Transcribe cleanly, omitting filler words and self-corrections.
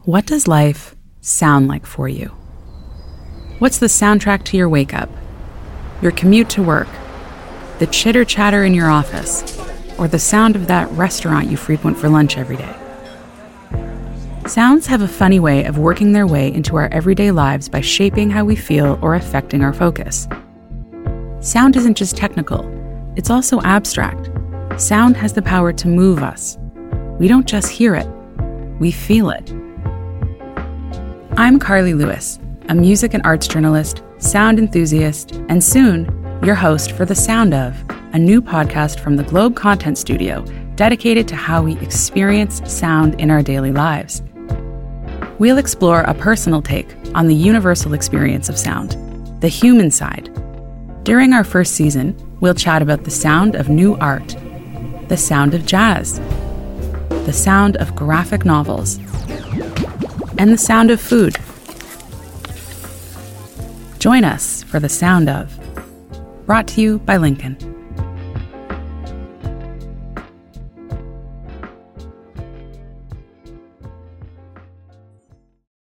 What does life sound like for you? What's the soundtrack to your wake-up, your commute to work, the chitter-chatter in your office, or the sound of that restaurant you frequent for lunch every day? Sounds have a funny way of working their way into our everyday lives by shaping how we feel or affecting our focus. Sound isn't just technical, it's also abstract. Sound has the power to move us. We don't just hear it, we feel it. I'm Carly Lewis, a music and arts journalist, sound enthusiast, and soon, your host for The Sound Of, a new podcast from the Globe Content Studio dedicated to how we experience sound in our daily lives. We'll explore a personal take on the universal experience of sound, the human side. During our first season, we'll chat about the sound of new art, the sound of jazz, the sound of graphic novels, and the sound of food. Join us for The Sound Of, brought to you by Lincoln.